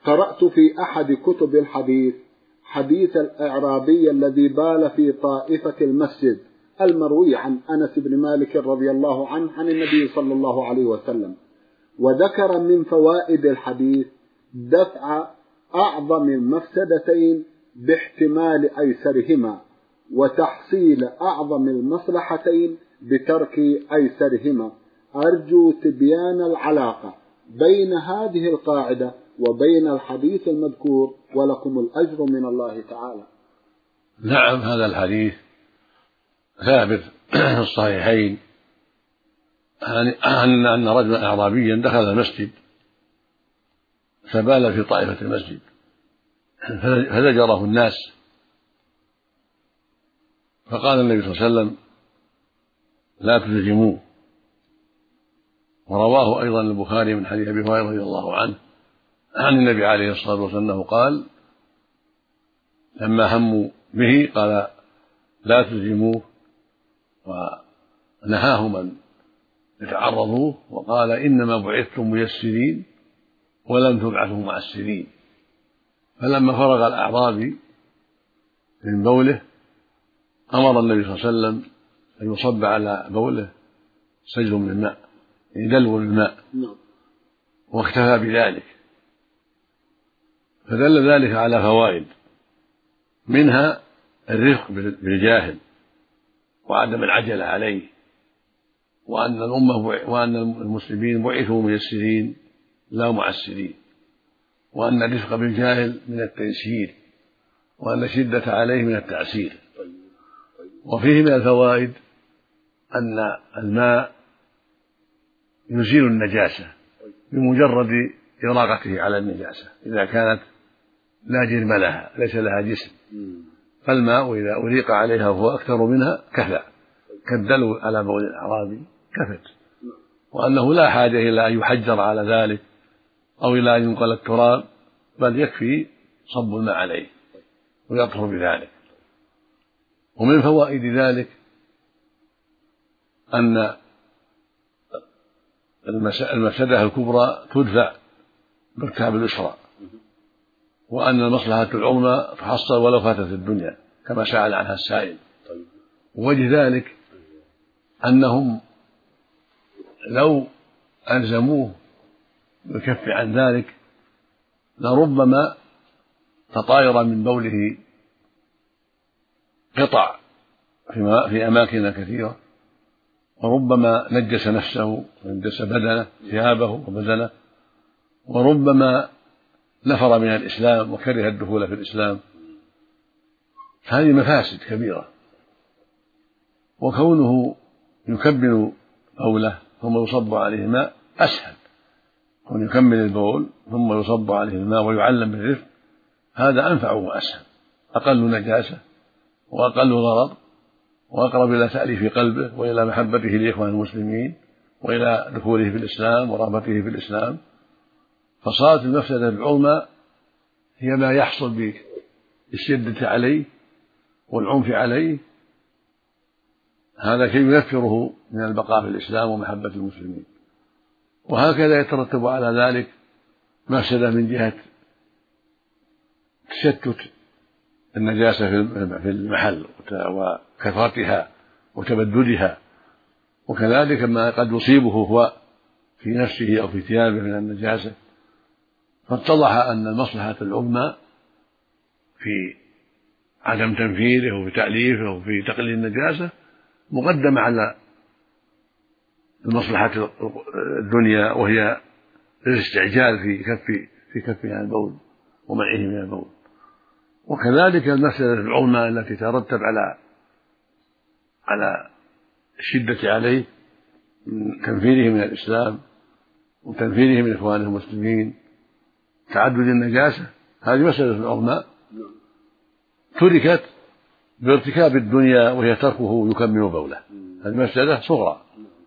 قرأت في أحد كتب الحديث حديث الأعرابي الذي بال في طائفة المسجد المروي عن أنس بن مالك رضي الله عنه عن النبي صلى الله عليه وسلم، وذكر من فوائد الحديث دفع أعظم المفسدتين باحتمال أيسرهما، وتحصيل أعظم المصلحتين بترك أيسرهما. أرجو تبيان العلاقة بين هذه القاعدة وبين الحديث المذكور، ولكم الأجر من الله تعالى. نعم، هذا الحديث ثابت في الصحيحين أن رجلا أعرابيا دخل المسجد فبال في طائفة المسجد فزجره الناس، فقال النبي صلى الله عليه وسلم: لا تزجموه. ورواه أيضا البخاري من حديث أبي هريرة رضي الله عنه عن النبي عليه الصلاة والسلام أنه قال لما هموا به قال: لا تزجموه، ونهاهم أن يتعرضوه، وقال: إنما بعثتم ميسرين ولم تبعثوا معسرين. فلما فرغ الأعرابي من بوله أمر النبي صلى الله عليه وسلم أن يصب على بوله سجل من الماء، دلو من الماء، واكتفى بذلك. فدل ذلك على فوائد، منها الرفق بالجاهل وعدم العجلة عليه، وأن المسلمين بعثوا ميسرين لا معسرين، وأن الرفق بالجاهل من التيسير، وأن الشدة عليه من التعسير. وفيه من الفوائد أن الماء يزيل النجاسة بمجرد إراقته على النجاسة إذا كانت لا جرم لها، ليس لها جسم، فالماء إذا أريق عليها وهو أكثر منها كفى، كالدلو على بول الأعرابي كفت، وأنه لا حاجة إلى أن يحجر على ذلك أو إلى أن ينقل التراب، بل يكفي صب الماء عليه ويطهر بذلك. ومن فوائد ذلك أن المفسدة الكبرى تدفع بارتكاب اليسرى، وأن المصلحة العظمى تحصل ولو فاتت الدنيا كما سأل عنها السائل. ووجه ذلك أنهم لو ألزموه بالكف عن ذلك لربما تطاير من بوله قطع في أماكن كثيرة، وربما نجس نفسه ونجس بدنه ثيابه وبدنه، وربما نفر من الإسلام وكره الدخول في الإسلام. هذه مفاسد كبيرة. وكونه يكمل بوله ثم يصب عليه ماء أسهل، كون يكمل البول ثم يصب عليه الماء ويعلم بالرفق، هذا أنفع وأسهل، أقل نجاسة وأقل ضرر، وأقرب إلى تأليف قلبه وإلى محبته لإخوان المسلمين وإلى دخوله في الإسلام ورغبته في الإسلام. فصارت المفسدة العظمى هي ما يحصل بالشدة عليه والعنف عليه، هذا شيء ينفره من البقاء في الإسلام ومحبة المسلمين. وهكذا يترتب على ذلك مفسدة من جهة تشتت النجاسة في المحل وكثرتها وتبددها، وكذلك ما قد يصيبه هو في نفسه أو في ثيابه من النجاسة. فاتضح أن المصلحة العظمى في عدم تنفيذه وفي تأليفه وفي تقليل النجاسة مقدمة على المصلحة الدنيا، وهي الاستعجال في كفه عن البول ومنعه من البول. وكذلك المسألة العظمى التي ترتب على الشدة عليه من تنفيره من الإسلام وتنفيره من إخوانه المسلمين، تعدد النجاسة، هذه مسألة عظمى تركت بارتكاب الدنيا وهي تركه يكمل بوله. هذه مسألة صغرى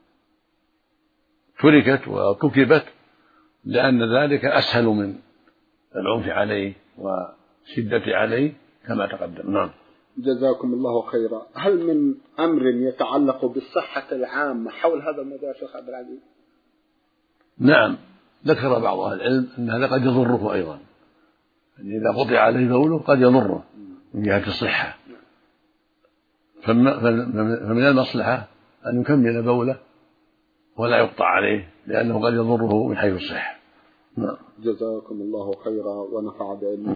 تركت وكتبت لأن ذلك أسهل من العنف عليه وشدة عليه كما تقدم. نعم. جزاكم الله خيرا. هل من أمر يتعلق بالصحة العامة حول هذا الموضوع شيخ عبد العزيز؟ نعم، ذكر بعض أهل العلم أن هذا قد يضره أيضا، يعني إذا قطع عليه بوله قد يضره من جهة الصحة، فمن المصلحة أن يكمل بوله ولا يقطع عليه لأنه قد يضره من حيث الصحة. جزاكم الله خيرا ونفع بعلمكم.